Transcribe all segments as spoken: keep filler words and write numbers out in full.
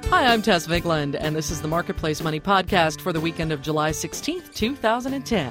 Hi, I'm Tess Vigland, and this is the Marketplace Money Podcast for the weekend of July sixteenth, two thousand ten.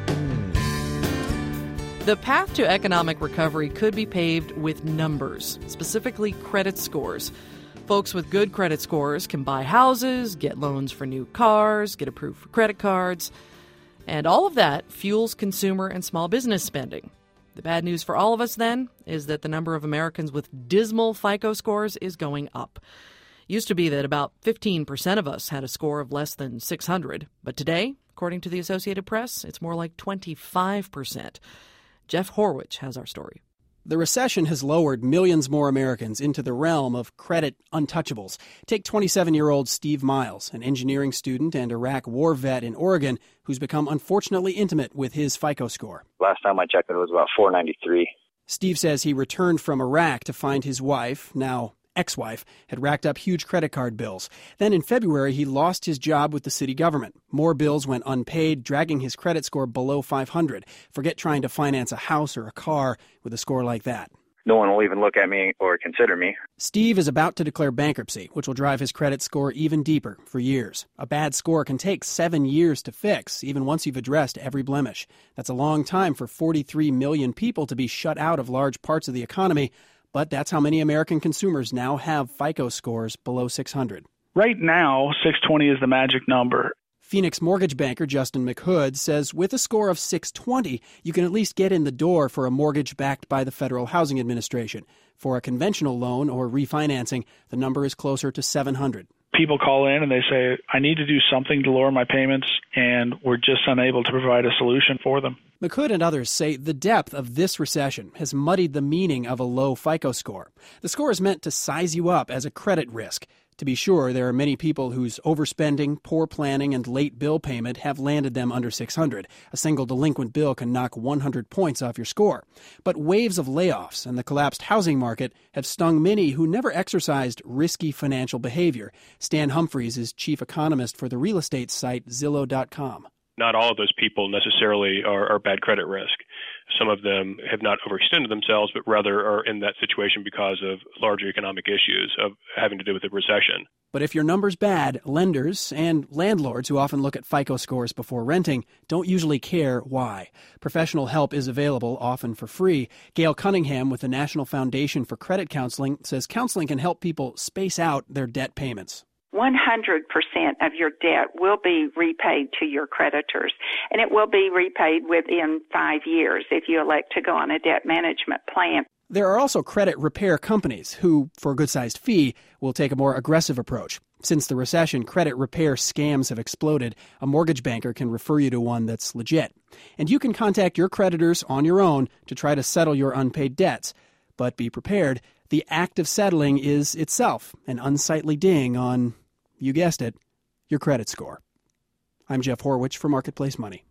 The path to economic recovery could be paved with numbers, specifically credit scores. Folks with good credit scores can buy houses, get loans for new cars, get approved for credit cards, and all of that fuels consumer and small business spending. The bad news for all of us, then, is that the number of Americans with dismal FICO scores is going up. It used to be that about fifteen percent of us had a score of less than six hundred, but today, according to the Associated Press, it's more like twenty-five percent. Jeff Horwich has our story. The recession has lowered millions more Americans into the realm of credit untouchables. Take twenty-seven-year-old Steve Miles, an engineering student and Iraq war vet in Oregon, who's become unfortunately intimate with his FICO score. Last time I checked, it was about four ninety-three. Steve says he returned from Iraq to find his wife, now ex-wife, had racked up huge credit card bills. Then in February, he lost his job with the city government. More bills went unpaid, dragging his credit score below five hundred. Forget trying to finance a house or a car with a score like that. No one will even look at me or consider me. Steve is about to declare bankruptcy, which will drive his credit score even deeper for years. A bad score can take seven years to fix, even once you've addressed every blemish. That's a long time for forty-three million people to be shut out of large parts of the economy. But that's how many American consumers now have FICO scores below six hundred. Right now, six twenty is the magic number. Phoenix mortgage banker Justin McHood says with a score of six twenty, you can at least get in the door for a mortgage backed by the Federal Housing Administration. For a conventional loan or refinancing, the number is closer to seven hundred. People call in and they say, I need to do something to lower my payments, and we're just unable to provide a solution for them. McHood and others say the depth of this recession has muddied the meaning of a low FICO score. The score is meant to size you up as a credit risk. To be sure, there are many people whose overspending, poor planning, and late bill payment have landed them under six hundred. A single delinquent bill can knock one hundred points off your score. But waves of layoffs and the collapsed housing market have stung many who never exercised risky financial behavior. Stan Humphreys is chief economist for the real estate site Zillow dot com. Not all of those people necessarily are, are bad credit risk. Some of them have not overextended themselves, but rather are in that situation because of larger economic issues of having to do with the recession. But if your number's bad, lenders and landlords who often look at FICO scores before renting don't usually care why. Professional help is available, often for free. Gail Cunningham with the National Foundation for Credit Counseling says counseling can help people space out their debt payments. one hundred percent of your debt will be repaid to your creditors, and it will be repaid within five years if you elect to go on a debt management plan. There are also credit repair companies who, for a good-sized fee, will take a more aggressive approach. Since the recession, credit repair scams have exploded. A mortgage banker can refer you to one that's legit. And you can contact your creditors on your own to try to settle your unpaid debts. But be prepared, the act of settling is itself an unsightly ding on, you guessed it, your credit score. I'm Jeff Horwich for Marketplace Money.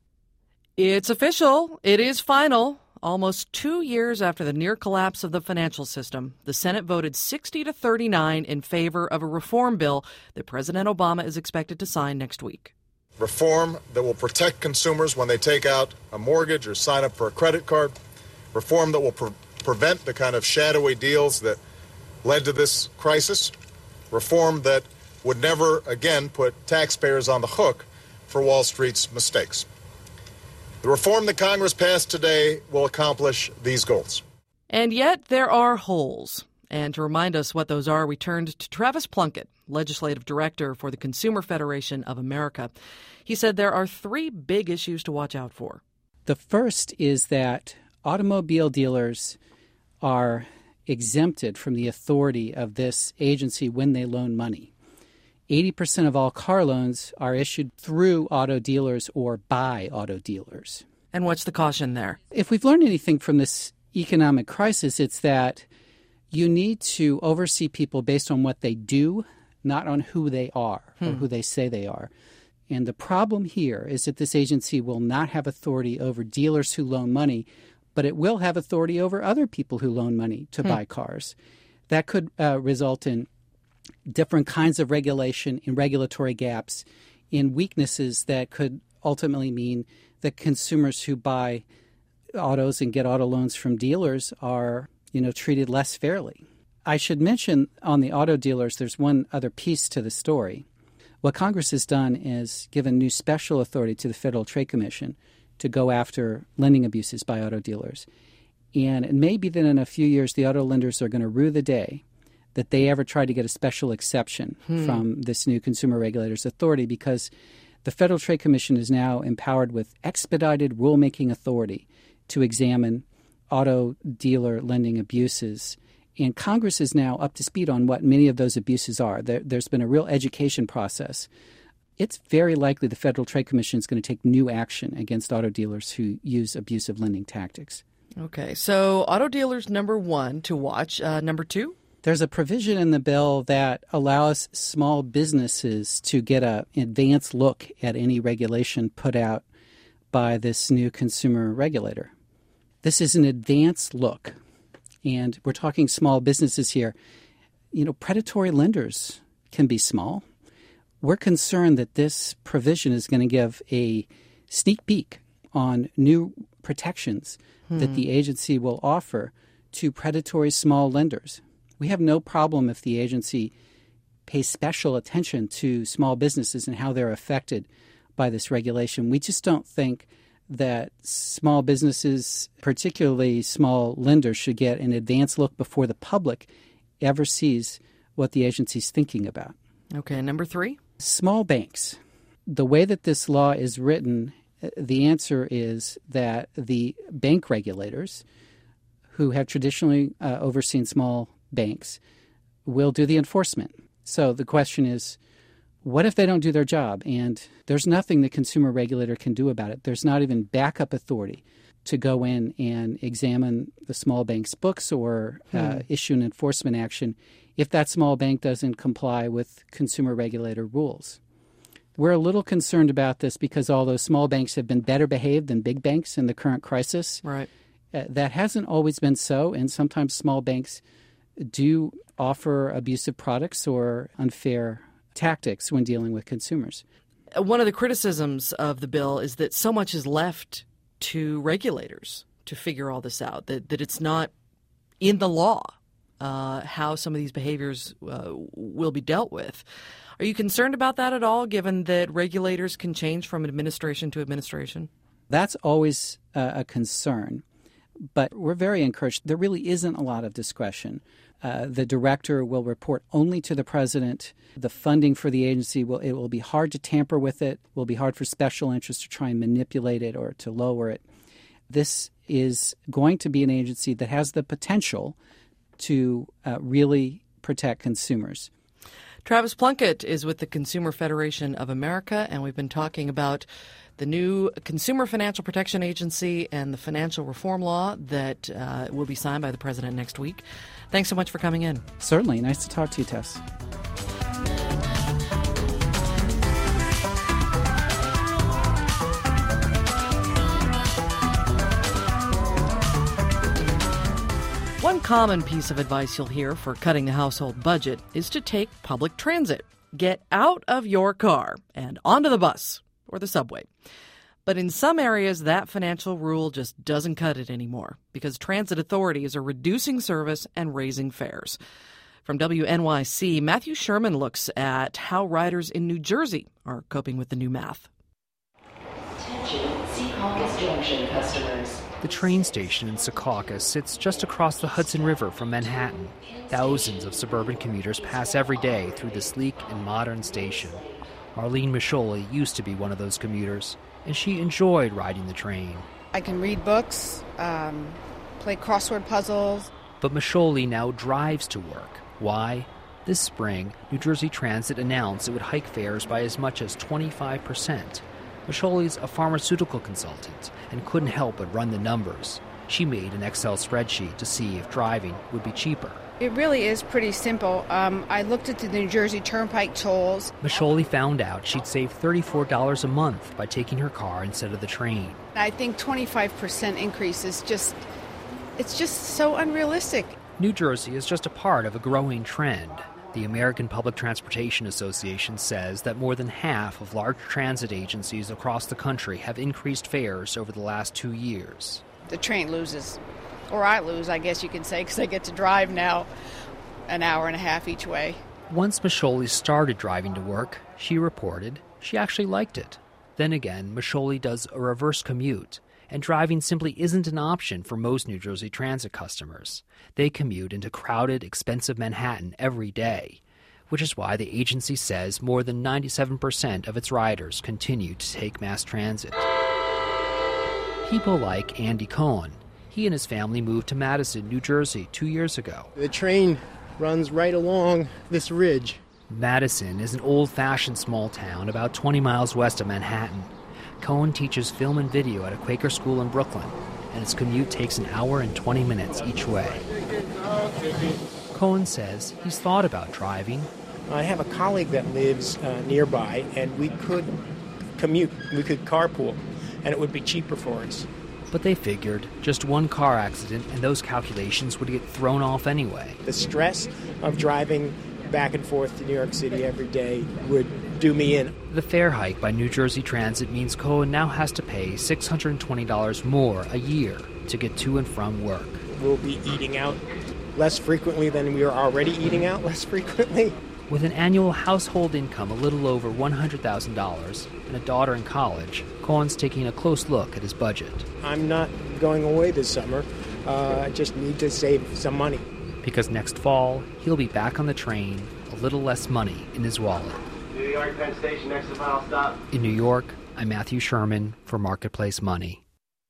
It's official. It is final. Almost two years after the near collapse of the financial system, the Senate voted sixty to thirty-nine in favor of a reform bill that President Obama is expected to sign next week. Reform that will protect consumers when they take out a mortgage or sign up for a credit card. Reform that will pre- prevent the kind of shadowy deals that led to this crisis. Reform that would never again put taxpayers on the hook for Wall Street's mistakes. The reform that Congress passed today will accomplish these goals. And yet there are holes. And to remind us what those are, we turned to Travis Plunkett, legislative director for the Consumer Federation of America. He said there are three big issues to watch out for. The first is that automobile dealers are exempted from the authority of this agency when they loan money. eighty percent of all car loans are issued through auto dealers or by auto dealers. And what's the caution there? If we've learned anything from this economic crisis, it's that you need to oversee people based on what they do, not on who they are hmm. or who they say they are. And the problem here is that this agency will not have authority over dealers who loan money, but it will have authority over other people who loan money to hmm. buy cars. That could uh, result in different kinds of regulation, in regulatory gaps, in weaknesses that could ultimately mean that consumers who buy autos and get auto loans from dealers are, you know, treated less fairly. I should mention on the auto dealers, there's one other piece to the story. What Congress has done is given new special authority to the Federal Trade Commission to go after lending abuses by auto dealers. And it may be that in a few years the auto lenders are going to rue the day that they ever tried to get a special exception hmm. from this new Consumer Regulators Authority, because the Federal Trade Commission is now empowered with expedited rulemaking authority to examine auto dealer lending abuses. And Congress is now up to speed on what many of those abuses are. There, there's been a real education process. It's very likely the Federal Trade Commission is going to take new action against auto dealers who use abusive lending tactics. Okay, so auto dealers, number one, to watch. Uh, number two? There's a provision in the bill that allows small businesses to get an advanced look at any regulation put out by this new consumer regulator. This is an advanced look, and we're talking small businesses here. You know, predatory lenders can be small. We're concerned that this provision is going to give a sneak peek on new protections hmm. that the agency will offer to predatory small lenders. We have no problem if the agency pays special attention to small businesses and how they're affected by this regulation. We just don't think that small businesses, particularly small lenders, should get an advance look before the public ever sees what the agency's thinking about. Okay, number three? Small banks. The way that this law is written, the answer is that the bank regulators, who have traditionally uh, overseen small banks, will do the enforcement. So the question is, what if they don't do their job? And there's nothing the consumer regulator can do about it. There's not even backup authority to go in and examine the small bank's books or uh, hmm. issue an enforcement action if that small bank doesn't comply with consumer regulator rules. We're a little concerned about this because although small banks have been better behaved than big banks in the current crisis, right. uh, that hasn't always been so, and sometimes small banks do offer abusive products or unfair tactics when dealing with consumers. One of the criticisms of the bill is that so much is left to regulators to figure all this out, that, that it's not in the law uh, how some of these behaviors uh, will be dealt with. Are you concerned about that at all, given that regulators can change from administration to administration? That's always uh, a concern, but we're very encouraged. There really isn't a lot of discretion. Uh, the director will report only to the president. The funding for the agency, will it will be hard to tamper with it. It will be hard for special interests to try and manipulate it or to lower it. This is going to be an agency that has the potential to uh, really protect consumers. Travis Plunkett is with the Consumer Federation of America, and we've been talking about the new Consumer Financial Protection Agency and the financial reform law that uh, will be signed by the president next week. Thanks so much for coming in. Certainly. Nice to talk to you, Tess. One common piece of advice you'll hear for cutting the household budget is to take public transit. Get out of your car and onto the bus or the subway. But in some areas, that financial rule just doesn't cut it anymore because transit authorities are reducing service and raising fares. From W N Y C, Matthew Sherman looks at how riders in New Jersey are coping with the new math. Attention, Secaucus Junction customers. The train station in Secaucus sits just across the Hudson River from Manhattan. Thousands of suburban commuters pass every day through the sleek and modern station. Marlene Micholi used to be one of those commuters, and she enjoyed riding the train. I can read books, um, play crossword puzzles. But Micholi now drives to work. Why? This spring, New Jersey Transit announced it would hike fares by as much as twenty-five percent. Micholi's a pharmaceutical consultant and couldn't help but run the numbers. She made an Excel spreadsheet to see if driving would be cheaper. It really is pretty simple. Um, I looked at the New Jersey Turnpike tolls. Micholi found out she'd save thirty-four dollars a month by taking her car instead of the train. I think twenty-five percent increase is just, it's just so unrealistic. New Jersey is just a part of a growing trend. The American Public Transportation Association says that more than half of large transit agencies across the country have increased fares over the last two years. The train loses, or I lose, I guess you can say, because I get to drive now. an hour and a half each way. Once Masholi started driving to work, she reported she actually liked it. Then again, Masholi does a reverse commute, and driving simply isn't an option for most New Jersey Transit customers. They commute into crowded, expensive Manhattan every day, which is why the agency says more than ninety-seven percent of its riders continue to take mass transit. People like Andy Cohen. He and his family moved to Madison, New Jersey, two years ago. The train runs right along this ridge. Madison is an old-fashioned small town about twenty miles west of Manhattan. Cohen teaches film and video at a Quaker school in Brooklyn, and his commute takes an hour and twenty minutes each way. Cohen says he's thought about driving. I have a colleague that lives uh, nearby, and we could commute. We could carpool, and it would be cheaper for us. But they figured just one car accident and those calculations would get thrown off anyway. The stress of driving back and forth to New York City every day would do me in. The fare hike by New Jersey Transit means Cohen now has to pay six hundred twenty dollars more a year to get to and from work. We'll be eating out less frequently than we are already eating out less frequently. With an annual household income a little over one hundred thousand dollars and a daughter in college, Cohen's taking a close look at his budget. I'm not going away this summer. Uh, I just need to save some money. Because next fall, he'll be back on the train, a little less money in his wallet. New York Penn Station, next to final stop. In New York, I'm Matthew Sherman for Marketplace Money.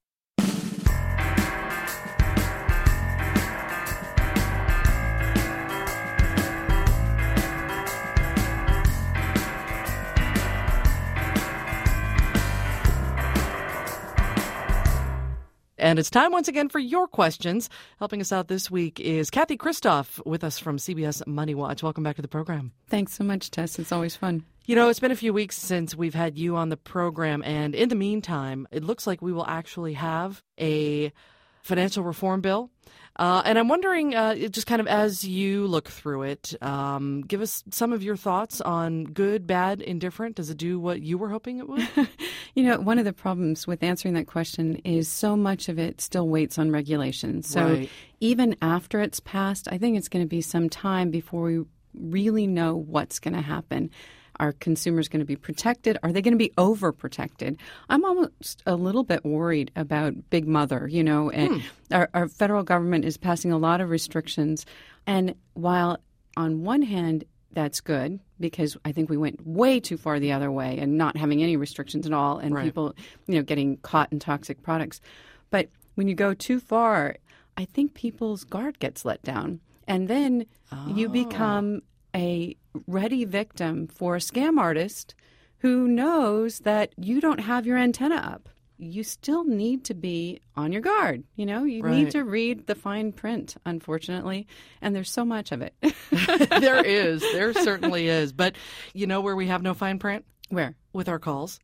And it's time once again for your questions. Helping us out this week is Kathy Kristoff with us from C B S Money Watch. Welcome back to the program. Thanks so much, Tess. It's always fun. You know, it's been a few weeks since we've had you on the program. And in the meantime, it looks like we will actually have a financial reform bill. Uh, and I'm wondering, uh, just kind of as you look through it, um, give us some of your thoughts on good, bad, indifferent. Does it do what you were hoping it would? You know, one of the problems with answering that question is so much of it still waits on regulation. So right. Even after it's passed, I think it's going to be some time before we really know what's going to happen. Are consumers going to be protected? Are they going to be overprotected? I'm almost a little bit worried about Big Mother, you know, and hmm. our, our federal government is passing a lot of restrictions. And while on one hand, that's good because I think we went way too far the other way and not having any restrictions at all and right. people, you know, getting caught in toxic products. But when you go too far, I think people's guard gets let down. And then oh. you become a ready victim for a scam artist who knows that you don't have your antenna up. You still need to be on your guard. You know, you right. need to read the fine print, unfortunately, and there's so much of it. There is. There certainly is. But you know where we have no fine print? Where? With our calls.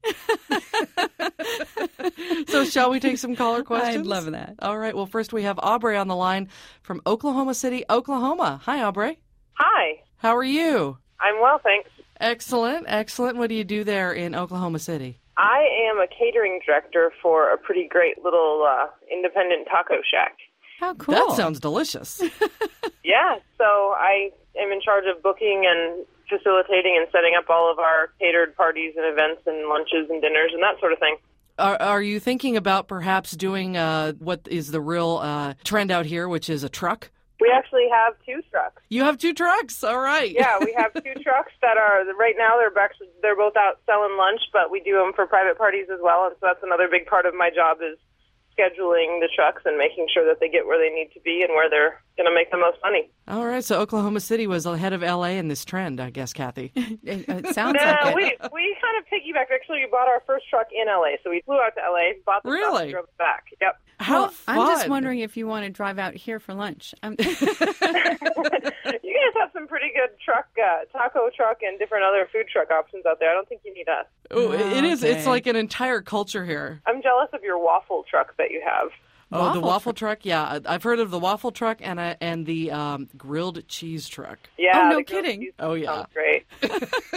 So shall we take some caller questions? I'd love that. All right. Well, first we have Aubrey on the line from Oklahoma City, Oklahoma. Hi, Aubrey. Hi. How are you? I'm well, thanks. Excellent, excellent. What do you do there in Oklahoma City? I am a catering director for a pretty great little uh, independent taco shack. How cool. That sounds delicious. Yeah, so I am in charge of booking and facilitating and setting up all of our catered parties and events and lunches and dinners and that sort of thing. Are, are you thinking about perhaps doing uh, what is the real uh, trend out here, which is a truck? We actually have two trucks. You have two trucks? All right. Yeah, we have two trucks that are, right now they're actually, they're both out selling lunch, but we do them for private parties as well, and so that's another big part of my job is scheduling the trucks and making sure that they get where they need to be and where they're going to make the most money. All right, so Oklahoma City was ahead of L A in this trend, I guess, Kathy. it, it sounds no, like we, it. we kind of piggybacked. Actually, we bought our first truck in L A, so we flew out to L A, bought the truck, really? and drove it back. Yep. How well, fun. I'm just wondering if you want to drive out here for lunch. I'm You guys have some pretty good truck, uh, taco truck and different other food truck options out there. I don't think you need us. Oh, it is. Okay. It's like an entire culture here. I'm jealous of your waffle truck that you have. Oh, Waffle the waffle truck? Yeah, I've heard of the waffle truck and uh, and the um, grilled cheese truck. Yeah. Oh, no the grilled kidding. cheese Oh, yeah. Sounds great.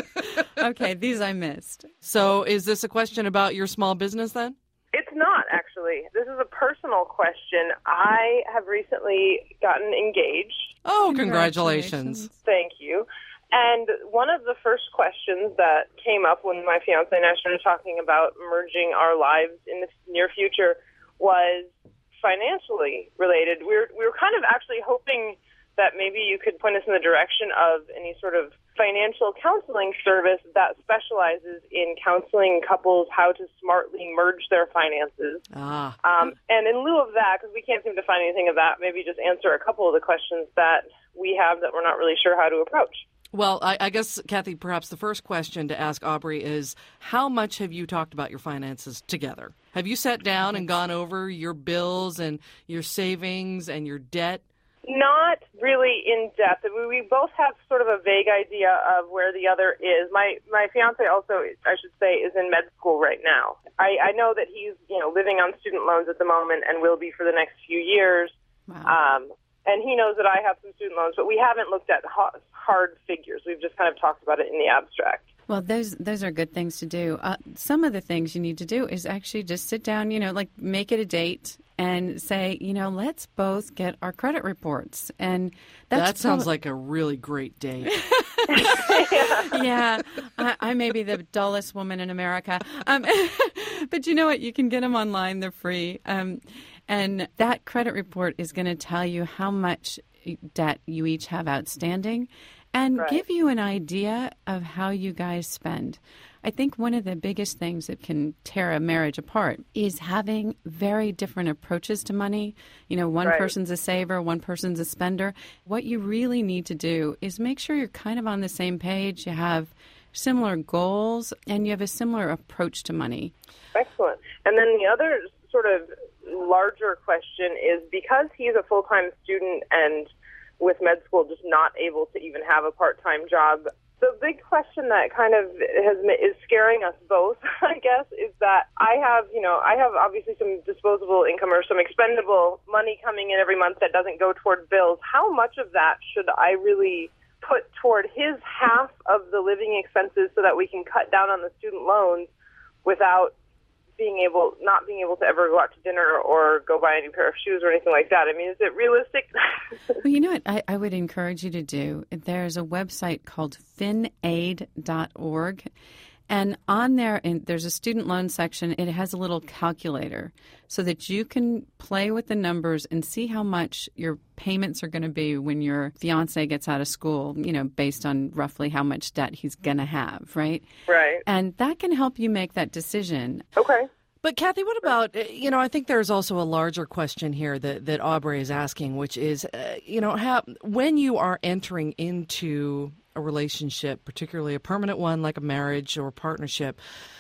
Okay, these I missed. So is this a question about your small business then? It's not, actually. actually. This is a personal question. I have recently gotten engaged. Oh, congratulations. Thank you. And one of the first questions that came up when my fiance and I started talking about merging our lives in the near future was financially related. We were, we were kind of actually hoping that maybe you could point us in the direction of any sort of financial counseling service that specializes in counseling couples how to smartly merge their finances. Ah. Um, and in lieu of that, because we can't seem to find anything of that, maybe just answer a couple of the questions that we have that we're not really sure how to approach. Well, I, I guess, Kathy, perhaps the first question to ask Aubrey is, how much have you talked about your finances together? Have you sat down and gone over your bills and your savings and your debt? Not really in depth. We both have sort of a vague idea of where the other is. My my fiance also, I should say, is in med school right now. I, I know that he's, you know, living on student loans at the moment and will be for the next few years. Wow. Um, and he knows that I have some student loans, but we haven't looked at hard figures. We've just kind of talked about it in the abstract. Well, those those are good things to do. Uh, some of the things you need to do is actually just sit down, you know, like make it a date and say, you know, let's both get our credit reports. And that's that sounds probably, like a really great date. yeah, I, I may be the dullest woman in America. Um, but you know what? You can get them online. They're free. Um, and that credit report is going to tell you how much debt you each have outstanding and right. give you an idea of how you guys spend. I think one of the biggest things that can tear a marriage apart is having very different approaches to money. You know, one right. person's a saver, one person's a spender. What you really need to do is make sure you're kind of on the same page. You have similar goals and you have a similar approach to money. Excellent. And then the other sort of larger question is, because he's a full-time student and with med school just not able to even have a part-time job, the big question that kind of has is scaring us both, I guess, is that I have, you know, I have obviously some disposable income or some expendable money coming in every month that doesn't go toward bills. How much of that should I really put toward his half of the living expenses so that we can cut down on the student loans without being able, not being able to ever go out to dinner or go buy a new pair of shoes or anything like that? I mean, is it realistic? Well, you know what I, I would encourage you to do? There's a website called fin aid dot org. And on there, and there's a student loan section. It has a little calculator so that you can play with the numbers and see how much your payments are going to be when your fiance gets out of school, you know, based on roughly how much debt he's going to have, right? Right. And that can help you make that decision. Okay. But, Kathy, what about, you know, I think there's also a larger question here that, that Aubrey is asking, which is, uh, you know, how, when you are entering into a relationship, particularly a permanent one like a marriage or a partnership,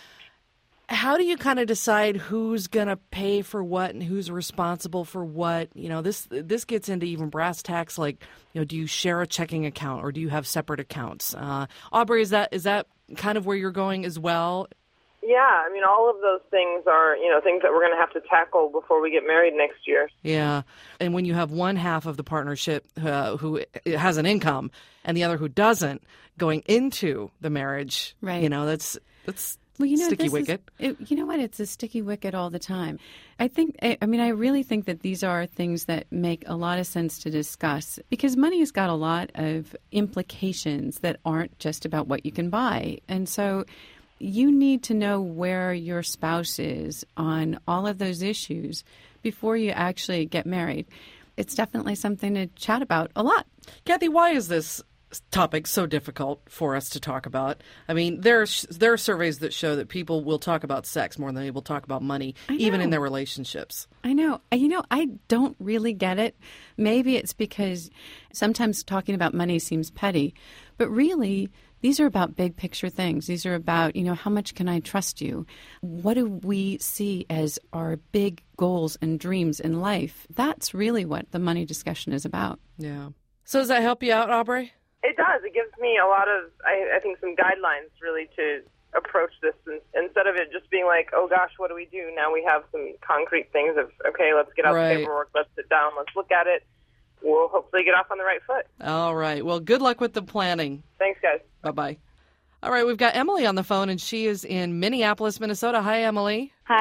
how do you kind of decide who's going to pay for what and who's responsible for what? You know, this this gets into even brass tacks, like, you know, do you share a checking account or do you have separate accounts? Uh, Aubrey, is that is that kind of where you're going as well? Yeah, I mean, all of those things are, you know, things that we're going to have to tackle before we get married next year. Yeah, and when you have one half of the partnership uh, who has an income and the other who doesn't going into the marriage, right? You know, that's that's well, you know, sticky this wicket. Is, it, you know what? It's a sticky wicket all the time. I think, I, I mean, I really think that these are things that make a lot of sense to discuss because money has got a lot of implications that aren't just about what you can buy. And so you need to know where your spouse is on all of those issues before you actually get married. It's definitely something to chat about a lot. Kathy, why is this topic so difficult for us to talk about? I mean, there are, there are surveys that show that people will talk about sex more than they will talk about money, even in their relationships. I know. You know, I don't really get it. Maybe it's because sometimes talking about money seems petty, but really, these are about big picture things. These are about, you know, how much can I trust you? What do we see as our big goals and dreams in life? That's really what the money discussion is about. Yeah. So does that help you out, Aubrey? It does. It gives me a lot of, I, I think, some guidelines really to approach this and, instead of it just being like, oh gosh, what do we do? Now we have some concrete things of, okay, let's get out right. the paperwork, let's sit down, let's look at it. We'll hopefully get off on the right foot. All right. Well, good luck with the planning. Thanks, guys. Bye-bye. All right. We've got Emily on the phone, and she is in Minneapolis, Minnesota. Hi, Emily. Hi.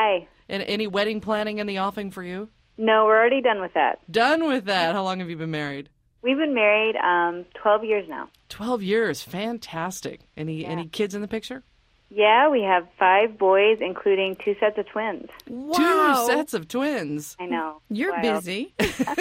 And any wedding planning in the offing for you? No, we're already done with that. Done with that. How long have you been married? We've been married um, twelve years now. twelve years. Fantastic. Any Yeah. any kids in the picture? Yeah, we have five boys, including two sets of twins. Wow. Two sets of twins. I know. You're Wow. busy.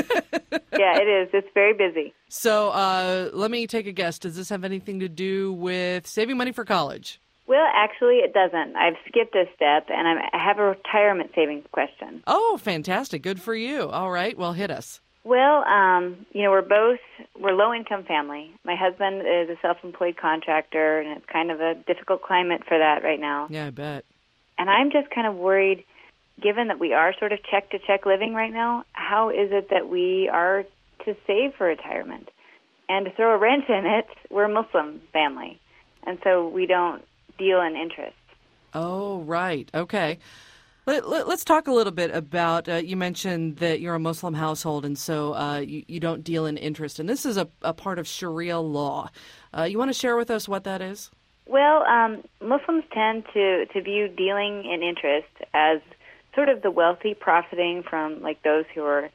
Yeah, it is. It's very busy. So uh, let me take a guess. Does this have anything to do with saving money for college? Well, actually, it doesn't. I've skipped a step, and I'm, I have a retirement savings question. Oh, fantastic. Good for you. All right. Well, hit us. Well, um, you know, we're both, we're low-income family. My husband is a self-employed contractor, and it's kind of a difficult climate for that right now. Yeah, I bet. And I'm just kind of worried, given that we are sort of check-to-check living right now, how is it that we are to save for retirement? And to throw a wrench in it, we're a Muslim family, and so we don't deal in interest. Oh, right. Okay. Let, let, let's talk a little bit about, uh, you mentioned that you're a Muslim household, and so uh, you, you don't deal in interest. And this is a, a part of Sharia law. Uh, you want to share with us what that is? Well, um, Muslims tend to, to view dealing in interest as sort of the wealthy profiting from, like, those who are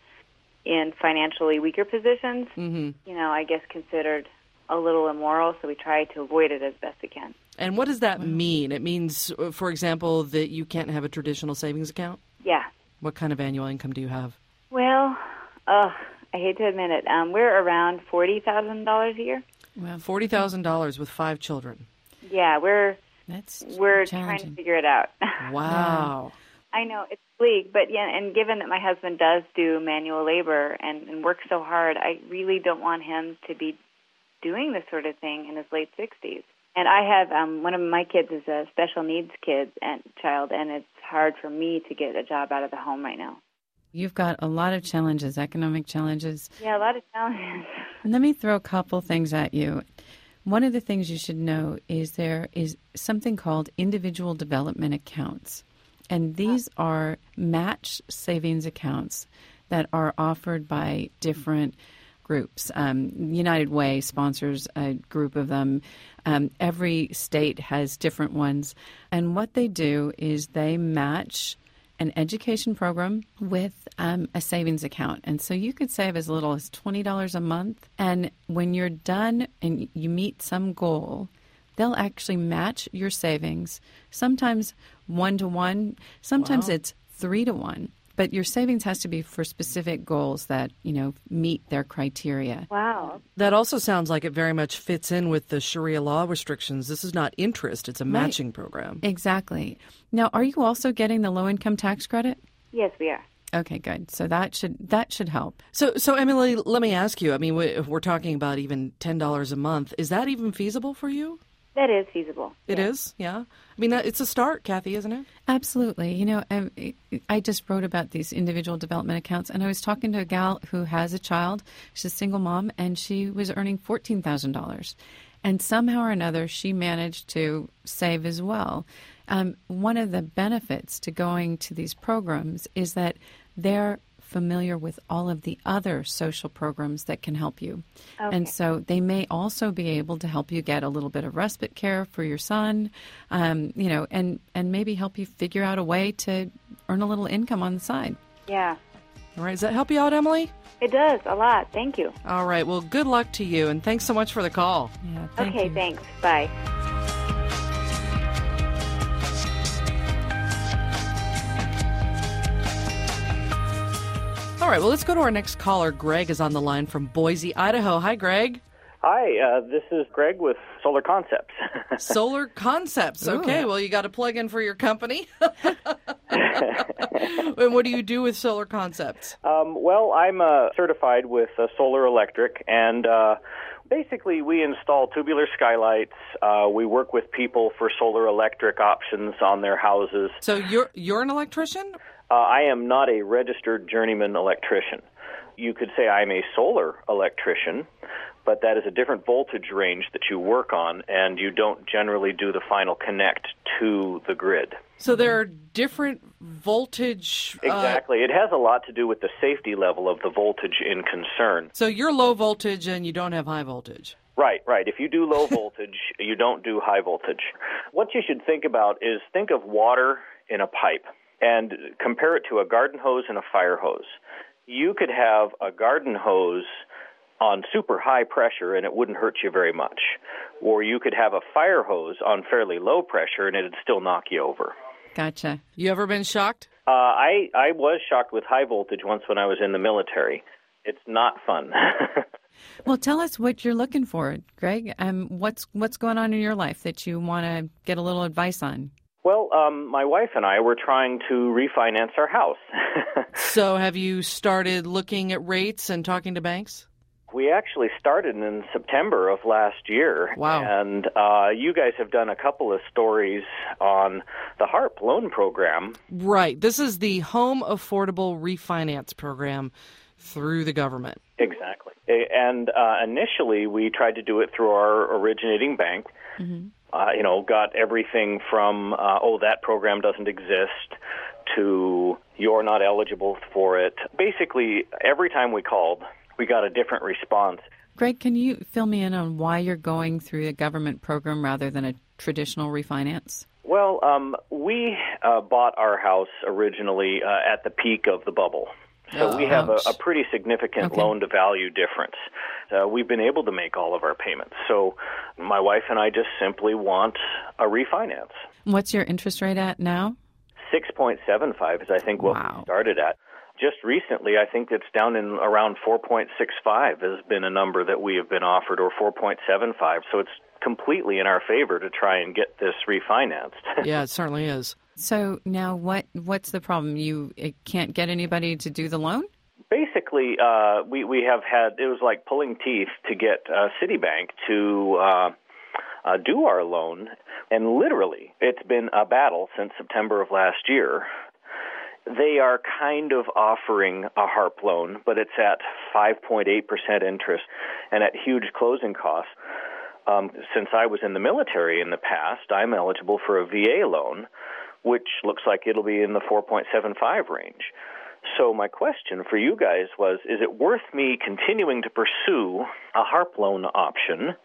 in financially weaker positions. Mm-hmm. You know, I guess considered a little immoral, so we try to avoid it as best we can. And what does that mean? It means, for example, that you can't have a traditional savings account? Yeah. What kind of annual income do you have? Well, oh, I hate to admit it. Um, we're around forty thousand dollars a year. Well, forty thousand dollars with five children. Yeah, we're That's we're trying to figure it out. Wow. I know, it's bleak, but yeah, and given that my husband does do manual labor and, and works so hard, I really don't want him to be doing this sort of thing in his late sixties. And I have, um, one of my kids is a special needs kid and child, and it's hard for me to get a job out of the home right now. You've got a lot of challenges, economic challenges. Yeah, a lot of challenges. Let me throw a couple things at you. One of the things you should know is there is something called individual development accounts. And these are match savings accounts that are offered by different groups. Um, United Way sponsors a group of them. Um, every state has different ones. And what they do is they match an education program with um, a savings account. And so you could save as little as twenty dollars a month. And when you're done and you meet some goal, they'll actually match your savings, sometimes one to one, sometimes Wow. it's three to one. But your savings has to be for specific goals that, you know, meet their criteria. Wow. That also sounds like it very much fits in with the Sharia law restrictions. This is not interest, it's a matching Right. program. Exactly. Now, are you also getting the low-income tax credit? Yes, we are. Okay, good. So that should that should help. So, so Emily, let me ask you, I mean, we- if we're talking about even ten dollars a month, is that even feasible for you? That is feasible. It is, yeah. I mean, that, it's a start, Kathy, isn't it? Absolutely. You know, I, I just wrote about these individual development accounts, and I was talking to a gal who has a child. She's a single mom, and she was earning fourteen thousand dollars. And somehow or another, she managed to save as well. Um, one of the benefits to going to these programs is that they're familiar with all of the other social programs that can help you. Okay. And so they may also be able to help you get a little bit of respite care for your son, um, you know, and, and maybe help you figure out a way to earn a little income on the side. Yeah. All right, does that help you out, Emily? It does, a lot. Thank you. All right, well, good luck to you, and thanks so much for the call. Yeah, thank okay, you. Thanks. Bye. All right, well, let's go to our next caller. Greg is on the line from Boise, Idaho. Hi, Greg. Hi, uh, this is Greg with Solar Concepts. Solar Concepts. Okay, Ooh. Well, you got to plug in for your company. And what do you do with Solar Concepts? Um, well, I'm uh, certified with uh, Solar Electric, and uh, basically we install tubular skylights. Uh, we work with people for solar electric options on their houses. So you're you're an electrician? Uh, I am not a registered journeyman electrician. You could say I'm a solar electrician, but that is a different voltage range that you work on, and you don't generally do the final connect to the grid. So there are different voltage... Uh... Exactly. It has a lot to do with the safety level of the voltage in concern. So you're low voltage and you don't have high voltage. Right, right. If you do low voltage, you don't do high voltage. What you should think about is think of water in a pipe. And compare it to a garden hose and a fire hose. You could have a garden hose on super high pressure and it wouldn't hurt you very much. Or you could have a fire hose on fairly low pressure and it'd still knock you over. Gotcha. You ever been shocked? Uh, I, I was shocked with high voltage once when I was in the military. It's not fun. Well, tell us what you're looking for, Greg. Um, what's what's going on in your life that you want to get a little advice on? Well, um, my wife and I were trying to refinance our house. So have you started looking at rates and talking to banks? We actually started in September of last year. Wow. And uh, you guys have done a couple of stories on the HARP loan program. Right. This is the Home Affordable Refinance Program through the government. Exactly. And uh, initially, we tried to do it through our originating bank. Mm-hmm. Uh, you know, got everything from, uh, oh, that program doesn't exist, to you're not eligible for it. Basically, every time we called, we got a different response. Greg, can you fill me in on why you're going through a government program rather than a traditional refinance? Well, um, we uh, bought our house originally uh, at the peak of the bubble. So oh, we have a, ouch. a pretty significant Okay. loan-to-value difference. Uh, we've been able to make all of our payments. So my wife and I just simply want a refinance. What's your interest rate at now? six point seven five is, I think, what Wow. we started at. Just recently, I think it's down in around four point six five has been a number that we have been offered, or four point seven five. So it's completely in our favor to try and get this refinanced. Yeah, it certainly is. So now what? what's the problem? You uh, can't get anybody to do the loan? Basically, uh, we, we have had, it was like pulling teeth to get uh, Citibank to uh, uh, do our loan. And literally, it's been a battle since September of last year. They are kind of offering a HARP loan, but it's at five point eight percent interest and at huge closing costs. Um, since I was in the military in the past, I'm eligible for a V A loan, which looks like it'll be in the four point seven five range. So my question for you guys was, is it worth me continuing to pursue a HARP loan option,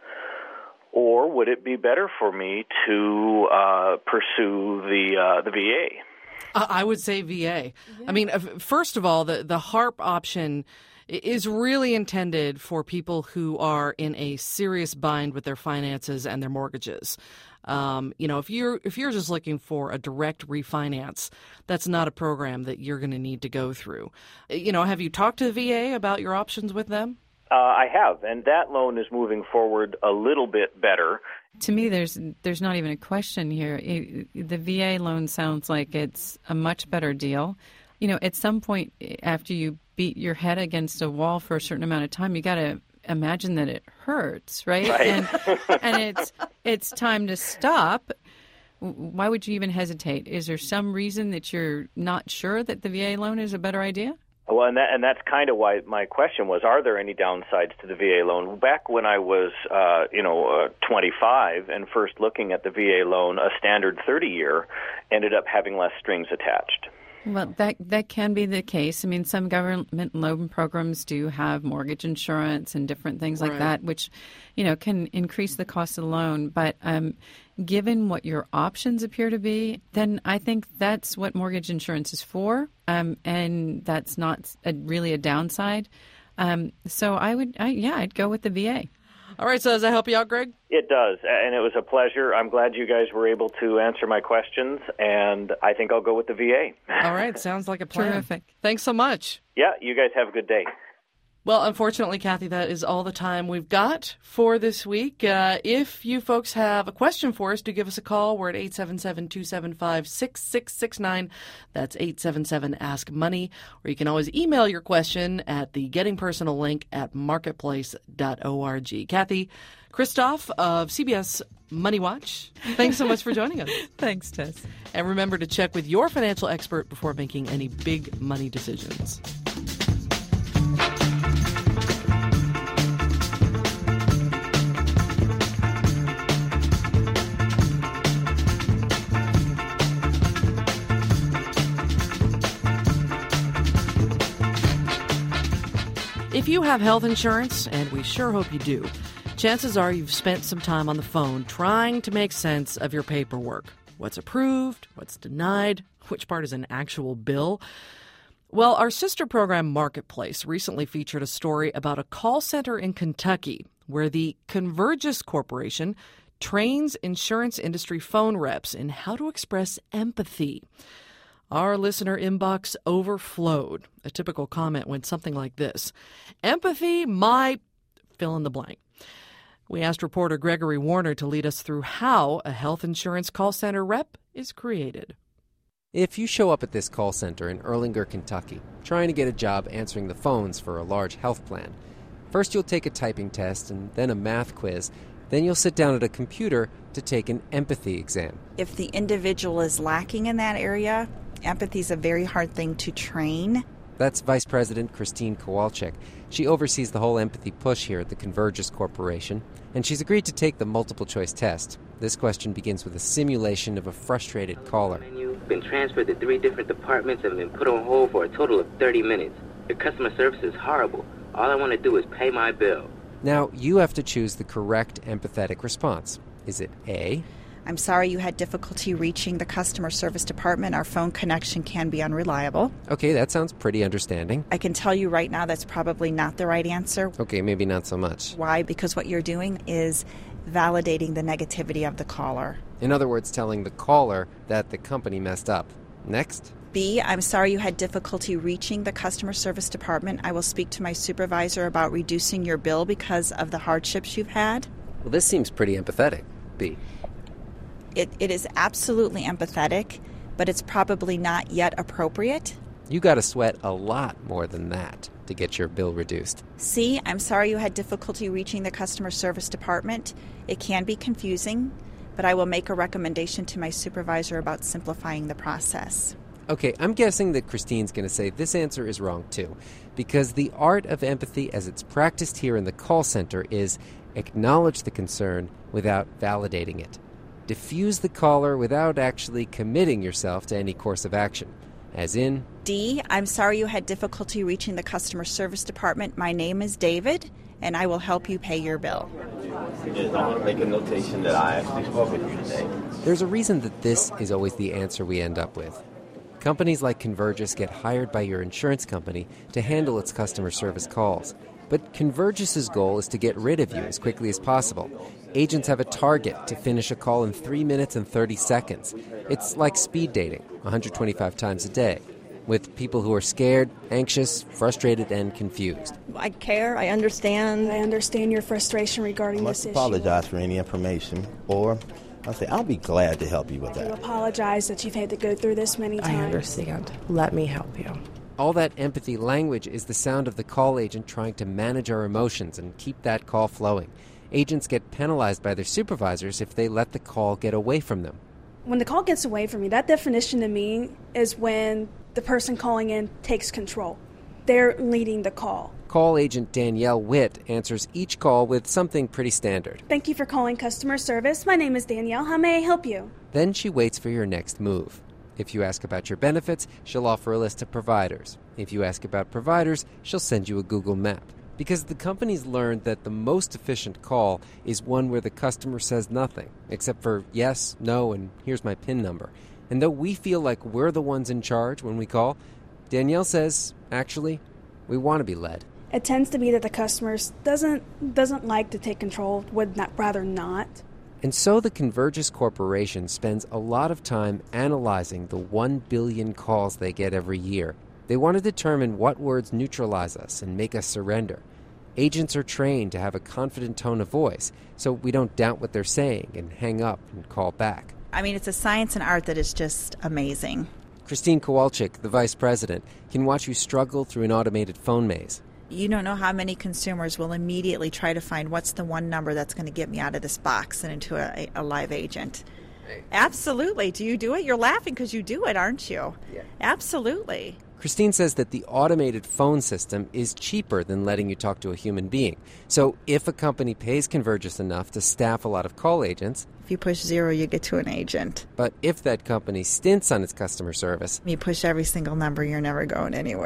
or would it be better for me to uh, pursue the uh, the V A? I would say V A. Yeah. I mean, first of all, the, the HARP option is really intended for people who are in a serious bind with their finances and their mortgages. Um, you know, if you're if you're just looking for a direct refinance, that's not a program that you're going to need to go through. You know, have you talked to the V A about your options with them? Uh, I have, and that loan is moving forward a little bit better. To me, there's there's not even a question here. It, the V A loan sounds like it's a much better deal. You know, at some point after you beat your head against a wall for a certain amount of time, you got to imagine that it hurts, right? Right. And, and it's it's time to stop. Why would you even hesitate? Is there some reason that you're not sure that the V A loan is a better idea? Well, and that and that's kind of why my question was: are there any downsides to the V A loan? Back when I was, uh, you know, uh, twenty-five and first looking at the V A loan, a standard thirty-year ended up having less strings attached. Well, that that can be the case. I mean, some government loan programs do have mortgage insurance and different things like Right. that, which, you know, can increase the cost of the loan. But um, given what your options appear to be, then I think that's what mortgage insurance is for, um, and that's not a, really a downside. Um, so I would, I, yeah, I'd go with the V A. All right, so does that help you out, Greg? It does, and it was a pleasure. I'm glad you guys were able to answer my questions, and I think I'll go with the V A. All right, sounds like a plan. Terrific. Thanks so much. Yeah, you guys have a good day. Well, unfortunately, Kathy, that is all the time we've got for this week. Uh, if you folks have a question for us, do give us a call. We're at eight seven seven, two seven five, six six six nine. That's eight seven seven, ask money. Or you can always email your question at the Getting Personal link at marketplace dot org. Kathy Christoff of C B S Money Watch, thanks so much for joining us. Thanks, Tess. And remember to check with your financial expert before making any big money decisions. If you have health insurance, and we sure hope you do, chances are you've spent some time on the phone trying to make sense of your paperwork. what's approved, what's denied, which part is an actual bill. Well, our sister program Marketplace recently featured a story about a call center in Kentucky where the Convergys Corporation trains insurance industry phone reps in how to express empathy. Our listener inbox overflowed. A typical comment went something like this: empathy might fill in the blank. We asked reporter Gregory Warner to lead us through how a health insurance call center rep is created. If you show up at this call center in Erlanger, Kentucky, trying to get a job answering the phones for a large health plan, first you'll take a typing test and then a math quiz. Then you'll sit down at a computer to take an empathy exam. If the individual is lacking in that area, empathy is a very hard thing to train. That's Vice President Christine Kowalczyk. She oversees the whole empathy push here at the Convergys Corporation, and she's agreed to take the multiple-choice test. This question begins with a simulation of a frustrated caller. You've been transferred to three different departments and been put on hold for a total of thirty minutes. Your customer service is horrible. All I want to do is pay my bill. Now, you have to choose the correct empathetic response. Is it A? I'm sorry you had difficulty reaching the customer service department. Our phone connection can be unreliable. Okay, that sounds pretty understanding. I can tell you right now that's probably not the right answer. Okay, maybe not so much. Why? Because what you're doing is validating the negativity of the caller. In other words, telling the caller that the company messed up. Next? B, I'm sorry you had difficulty reaching the customer service department. I will speak to my supervisor about reducing your bill because of the hardships you've had. Well, this seems pretty empathetic. B. It, it is absolutely empathetic, but it's probably not yet appropriate. You got to sweat a lot more than that to get your bill reduced. C, I'm sorry you had difficulty reaching the customer service department. It can be confusing, but I will make a recommendation to my supervisor about simplifying the process. Okay, I'm guessing that Christine's going to say this answer is wrong too, because the art of empathy as it's practiced here in the call center is acknowledge the concern without validating it. Diffuse the caller without actually committing yourself to any course of action. As in... D, I'm sorry you had difficulty reaching the customer service department. My name is David, and I will help you pay your bill. I want to make a notation that I actually spoke with you today. There's a reason that this is always the answer we end up with. Companies like Convergys get hired by your insurance company to handle its customer service calls. But Convergys' goal is to get rid of you as quickly as possible. Agents have a target to finish a call in three minutes and thirty seconds. It's like speed dating, one hundred twenty-five times a day, with people who are scared, anxious, frustrated, and confused. I care. I understand. I understand your frustration regarding I this issue. apologize for any information, or I'll say I'll be glad to help you with I that. apologize that you've had to go through this many times. I understand. Let me help you. All that empathy language is the sound of the call agent trying to manage our emotions and keep that call flowing. Agents get penalized by their supervisors if they let the call get away from them. When the call gets away from me, that definition to me is when the person calling in takes control. They're leading the call. Call agent Danielle Witt answers each call with something pretty standard. Thank you for calling customer service. My name is Danielle. How may I help you? Then she waits for your next move. If you ask about your benefits, she'll offer a list of providers. If you ask about providers, she'll send you a Google map. Because the company's learned that the most efficient call is one where the customer says nothing, except for yes, no, and here's my PIN number. And though we feel like we're the ones in charge when we call, Danielle says, actually, we want to be led. It tends to be that the customer doesn't doesn't like to take control, would not rather not. And so the Convergys Corporation spends a lot of time analyzing the one billion calls they get every year. They want to determine what words neutralize us and make us surrender. Agents are trained to have a confident tone of voice, so we don't doubt what they're saying and hang up and call back. I mean, it's a science and art that is just amazing. Christine Kowalczyk, the vice president, can watch you struggle through an automated phone maze. You don't know how many consumers will immediately try to find what's the one number that's going to get me out of this box and into a, a live agent. Right. Absolutely. Do you do it? You're laughing because you do it, aren't you? Yeah. Absolutely. Christine says that the automated phone system is cheaper than letting you talk to a human being. So if a company pays Convergys enough to staff a lot of call agents... If you push zero, you get to an agent. But if that company stints on its customer service... You push every single number, you're never going anywhere.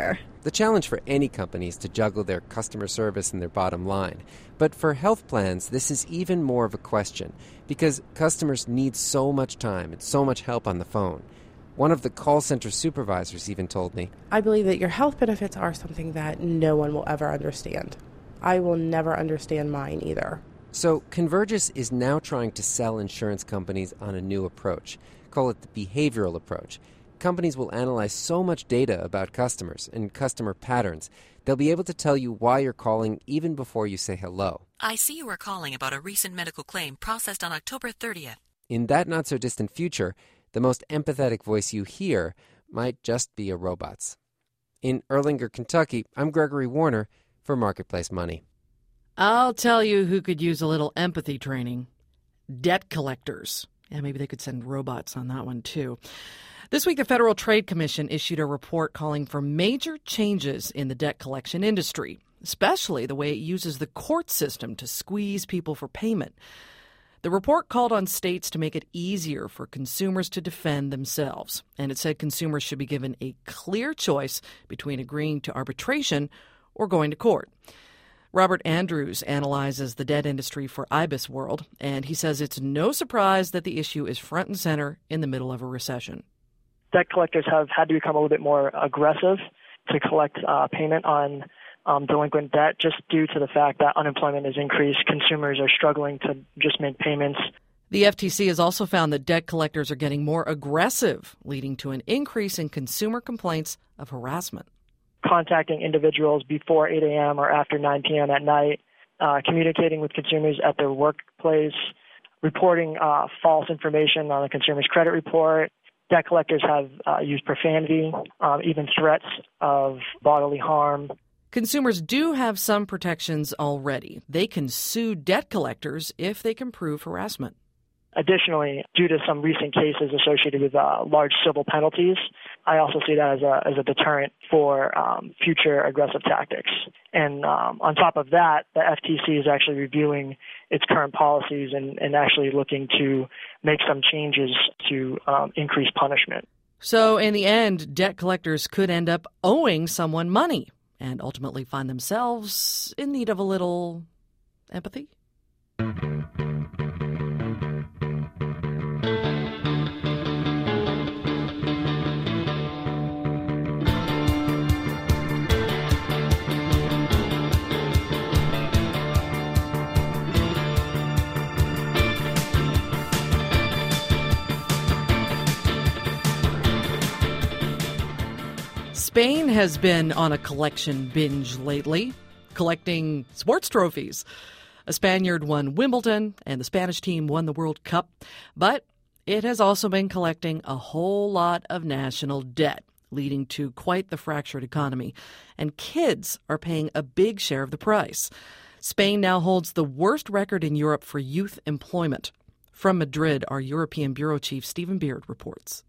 The challenge for any company is to juggle their customer service and their bottom line. But for health plans, this is even more of a question because customers need so much time and so much help on the phone. One of the call center supervisors even told me, I believe that your health benefits are something that no one will ever understand. I will never understand mine either. So Convergys is now trying to sell insurance companies on a new approach. Call it the behavioral approach. Companies will analyze so much data about customers and customer patterns, they'll be able to tell you why you're calling even before you say hello. I see you are calling about a recent medical claim processed on October thirtieth. In that not-so-distant future, the most empathetic voice you hear might just be a robot's. In Erlanger, Kentucky, I'm Gregory Warner for Marketplace Money. I'll tell you who could use a little empathy training. Debt collectors. Yeah, maybe they could send robots on that one, too. This week, the Federal Trade Commission issued a report calling for major changes in the debt collection industry, especially the way it uses the court system to squeeze people for payment. The report called on states to make it easier for consumers to defend themselves, and it said consumers should be given a clear choice between agreeing to arbitration or going to court. Robert Andrews analyzes the debt industry for IBIS World, and he says it's no surprise that the issue is front and center in the middle of a recession. Debt collectors have had to become a little bit more aggressive to collect uh, payment on um, delinquent debt just due to the fact that unemployment has increased. Consumers are struggling to just make payments. The F T C has also found that debt collectors are getting more aggressive, leading to an increase in consumer complaints of harassment. Contacting individuals before eight a.m. or after nine p.m. at night, uh, communicating with consumers at their workplace, reporting uh, false information on the consumer's credit report. Debt collectors have uh, used profanity, um, even threats of bodily harm. Consumers do have some protections already. They can sue debt collectors if they can prove harassment. Additionally, due to some recent cases associated with uh, large civil penalties, I also see that as a as a deterrent for um, future aggressive tactics. And um, on top of that, the F T C is actually reviewing its current policies and, and actually looking to make some changes to um, increase punishment. So in the end, debt collectors could end up owing someone money and ultimately find themselves in need of a little empathy. Spain has been on a collection binge lately, collecting sports trophies. A Spaniard won Wimbledon, and the Spanish team won the World Cup. But it has also been collecting a whole lot of national debt, leading to quite the fractured economy. And kids are paying a big share of the price. Spain now holds the worst record in Europe for youth employment. From Madrid, our European bureau chief Stephen Beard reports.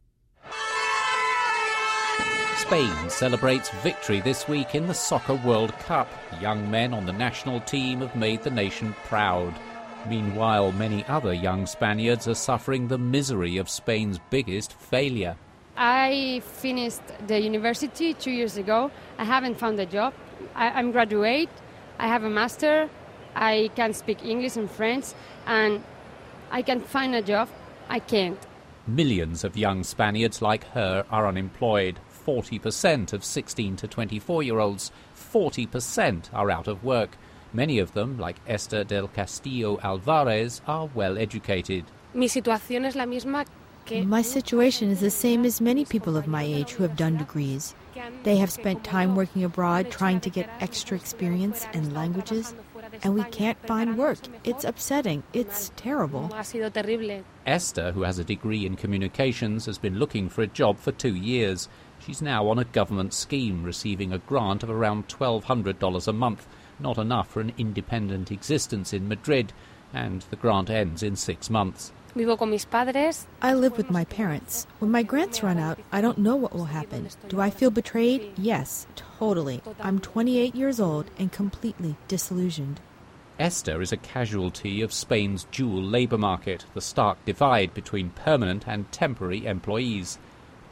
Spain celebrates victory this week in the Soccer World Cup. Young men on the national team have made the nation proud. Meanwhile, many other young Spaniards are suffering the misery of Spain's biggest failure. I finished the university two years ago. I haven't found a job. I, I'm graduate. I have a master. I can speak English and French, and I can find a job. I can't. Millions of young Spaniards like her are unemployed. forty percent of sixteen to twenty-four-year-olds, forty percent are out of work. Many of them, like Esther del Castillo Alvarez, are well educated. Mi situación es la misma que... My situation is the same as many people of my age who have done degrees. They have spent time working abroad trying to get extra experience and languages, and we can't find work. It's upsetting. It's terrible. Ha sido terrible. Esther, who has a degree in communications, has been looking for a job for two years. She's now on a government scheme, receiving a grant of around twelve hundred dollars a month, not enough for an independent existence in Madrid, and the grant ends in six months. Vivo con mis padres. I live with my parents. When my grants run out, I don't know what will happen. Do I feel betrayed? Yes, totally. I'm twenty-eight years old and completely disillusioned. Esther is a casualty of Spain's dual labour market, the stark divide between permanent and temporary employees.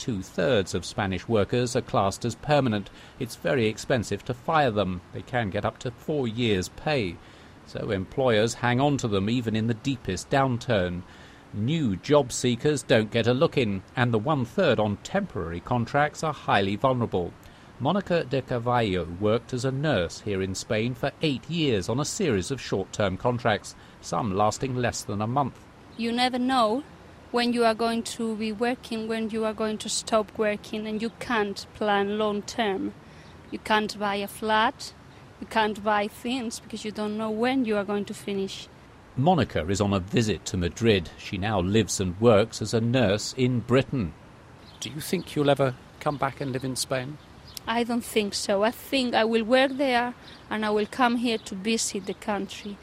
two-thirds of Spanish workers are classed as permanent. It's very expensive to fire them. They can get up to four years' pay. So employers hang on to them even in the deepest downturn. New job seekers don't get a look in, and the one-third on temporary contracts are highly vulnerable. Monica de Carvalho worked as a nurse here in Spain for eight years on a series of short-term contracts, some lasting less than a month. You never know when you are going to be working, when you are going to stop working, and you can't plan long-term. You can't buy a flat, you can't buy things because you don't know when you are going to finish. Monica is on a visit to Madrid. She now lives and works as a nurse in Britain. Do you think you'll ever come back and live in Spain? I don't think so. I think I will work there and I will come here to visit the country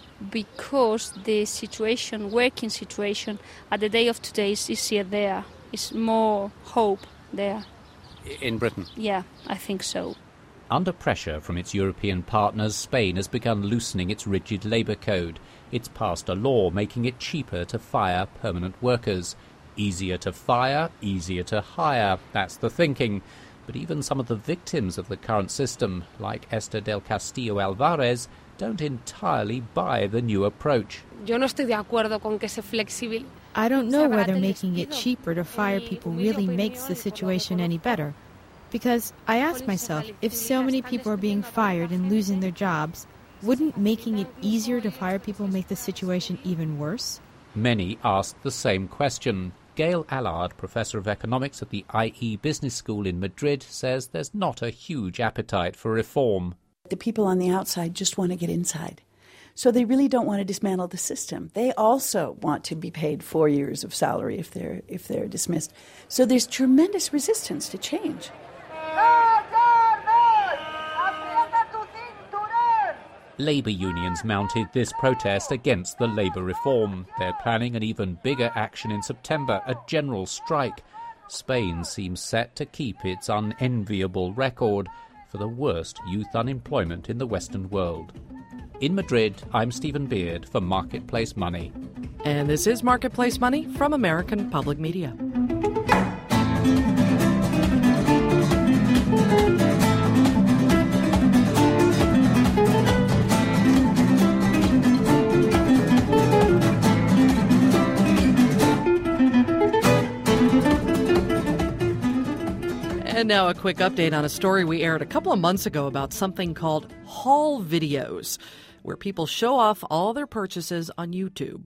because the situation, working situation, at the day of today is easier there. It's more hope there. In Britain? Yeah, I think so. Under pressure from its European partners, Spain has begun loosening its rigid labour code. It's passed a law making it cheaper to fire permanent workers. Easier to fire, easier to hire. That's the thinking. But even some of the victims of the current system, like Esther del Castillo Alvarez, don't entirely buy the new approach. Yo no estoy de acuerdo con que se flexibil. I don't know whether making it cheaper to fire people really makes the situation any better. Because I ask myself, if so many people are being fired and losing their jobs, wouldn't making it easier to fire people make the situation even worse? Many ask the same question. Gail Allard, professor of economics at the I E Business School in Madrid, says there's not a huge appetite for reform. The people on the outside just want to get inside. So they really don't want to dismantle the system. They also want to be paid four years of salary if they're if they're dismissed. So there's tremendous resistance to change. Labour unions mounted this protest against the labour reform. They're planning an even bigger action in September, a general strike. Spain seems set to keep its unenviable record for the worst youth unemployment in the Western world. In Madrid, I'm Stephen Beard for Marketplace Money. And this is Marketplace Money from American Public Media. And now a quick update on a story we aired a couple of months ago about something called haul videos, where people show off all their purchases on YouTube.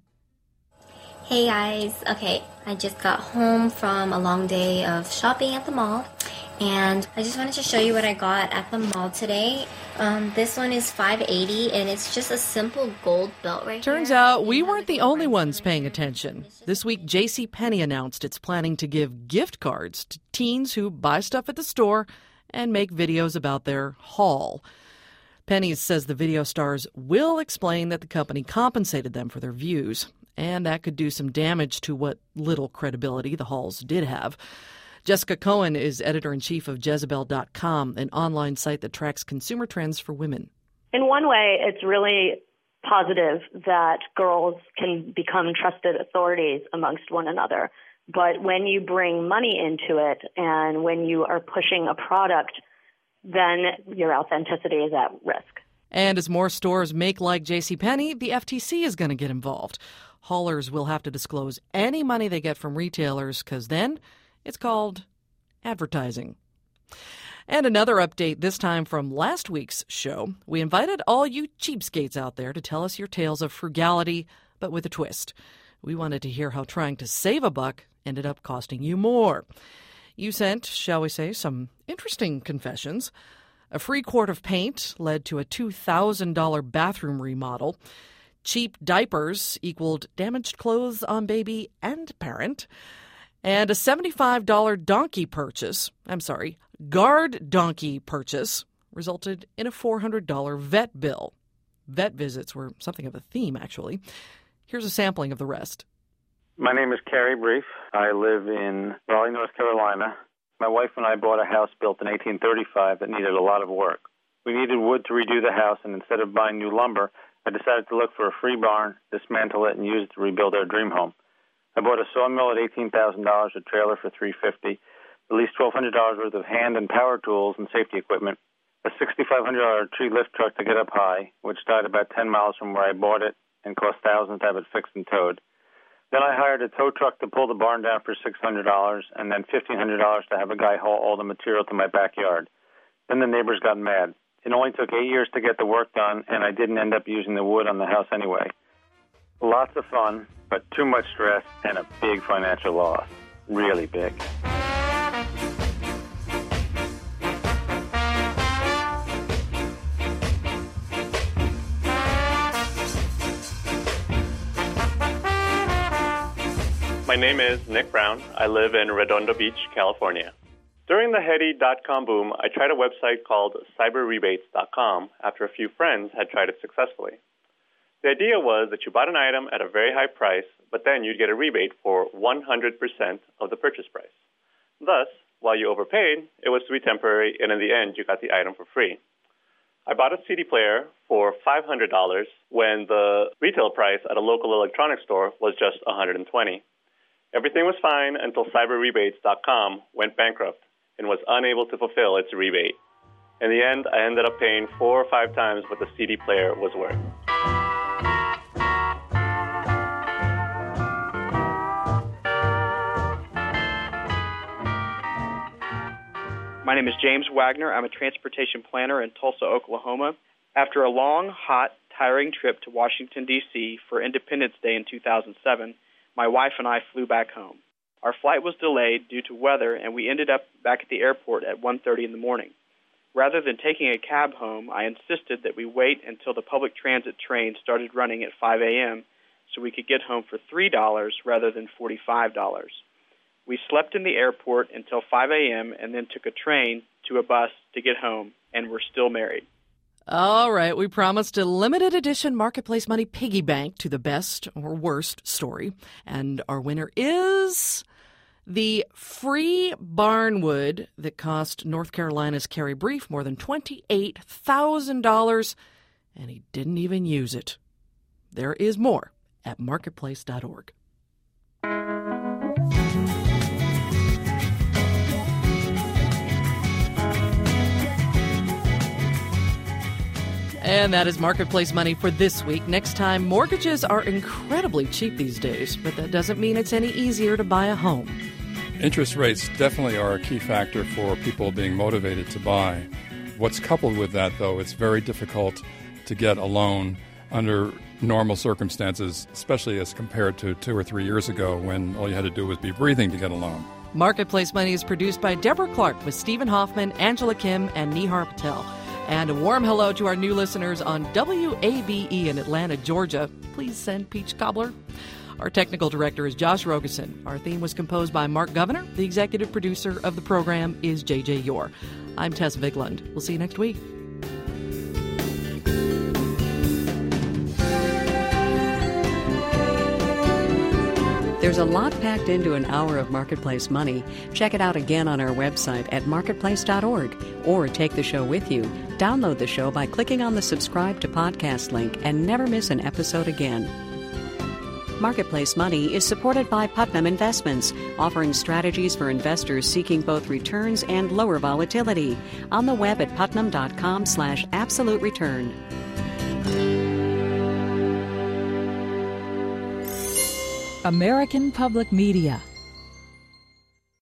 Hey guys, okay, I just got home from a long day of shopping at the mall, and I just wanted to show you what I got at the mall today. Um, this one is five eighty, and it's just a simple gold belt right Turns here. out we weren't the only ones paying attention. This week, JCPenney announced it's planning to give gift cards to teens who buy stuff at the store and make videos about their haul. Penny's says the video stars will explain that the company compensated them for their views, and that could do some damage to what little credibility the hauls did have. Jessica Cohen is editor-in-chief of Jezebel dot com, an online site that tracks consumer trends for women. In one way, it's really positive that girls can become trusted authorities amongst one another. But when you bring money into it and when you are pushing a product, then your authenticity is at risk. And as more stores make like JCPenney, the F T C is going to get involved. Haulers will have to disclose any money they get from retailers because then it's called advertising. And another update, this time from last week's show. We invited all you cheapskates out there to tell us your tales of frugality, but with a twist. We wanted to hear how trying to save a buck ended up costing you more. You sent, shall we say, some interesting confessions. A free quart of paint led to a two thousand dollars bathroom remodel. Cheap diapers equaled damaged clothes on baby and parent. And a seventy-five dollars donkey purchase, I'm sorry, guard donkey purchase, resulted in a four hundred dollars vet bill. Vet visits were something of a theme, actually. Here's a sampling of the rest. My name is Carrie Brief. I live in Raleigh, North Carolina. My wife and I bought a house built in eighteen thirty-five that needed a lot of work. We needed wood to redo the house, and instead of buying new lumber, I decided to look for a free barn, dismantle it, and use it to rebuild our dream home. I bought a sawmill at eighteen thousand dollars, a trailer for three hundred fifty dollars, at least twelve hundred dollars worth of hand and power tools and safety equipment, a six thousand five hundred dollars tree lift truck to get up high, which died about ten miles from where I bought it and cost thousands to have it fixed and towed. Then I hired a tow truck to pull the barn down for six hundred dollars, and then fifteen hundred dollars to have a guy haul all the material to my backyard. Then the neighbors got mad. It only took eight years to get the work done, and I didn't end up using the wood on the house anyway. Lots of fun, but too much stress and a big financial loss. Really big. My name is Nick Brown. I live in Redondo Beach, California. During the Heady dot com boom, I tried a website called cyber rebates dot com after a few friends had tried it successfully. The idea was that you bought an item at a very high price, but then you'd get a rebate for one hundred percent of the purchase price. Thus, while you overpaid, it was to be temporary, and in the end, you got the item for free. I bought a C D player for five hundred dollars when the retail price at a local electronics store was just one hundred twenty dollars. Everything was fine until cyber rebates dot com went bankrupt and was unable to fulfill its rebate. In the end, I ended up paying four or five times what the C D player was worth. My name is James Wagner. I'm a transportation planner in Tulsa, Oklahoma. After a long, hot, tiring trip to Washington, D C for Independence Day in two thousand seven, my wife and I flew back home. Our flight was delayed due to weather, and we ended up back at the airport at one thirty in the morning. Rather than taking a cab home, I insisted that we wait until the public transit train started running at five a.m. so we could get home for three dollars rather than forty-five dollars. We slept in the airport until five a.m. and then took a train to a bus to get home, and we're still married. All right, we promised a limited edition Marketplace Money piggy bank to the best or worst story. And our winner is the free barnwood that cost North Carolina's Carrie Brief more than twenty-eight thousand dollars, and he didn't even use it. There is more at marketplace dot org. And that is Marketplace Money for this week. Next time, mortgages are incredibly cheap these days, but that doesn't mean it's any easier to buy a home. Interest rates definitely are a key factor for people being motivated to buy. What's coupled with that, though, it's very difficult to get a loan under normal circumstances, especially as compared to two or three years ago when all you had to do was be breathing to get a loan. Marketplace Money is produced by Deborah Clark with Stephen Hoffman, Angela Kim, and Nihar Patel. And a warm hello to our new listeners on W A B E in Atlanta, Georgia. Please send Peach Cobbler. Our technical director is Josh Rogerson. Our theme was composed by Mark Governor. The executive producer of the program is J J Yore. I'm Tess Vigland. We'll see you next week. There's a lot packed into an hour of Marketplace Money. Check it out again on our website at marketplace dot org or take the show with you. Download the show by clicking on the subscribe to podcast link and never miss an episode again. Marketplace Money is supported by Putnam Investments, offering strategies for investors seeking both returns and lower volatility. On the web at putnam dot com slash absolute return. American Public Media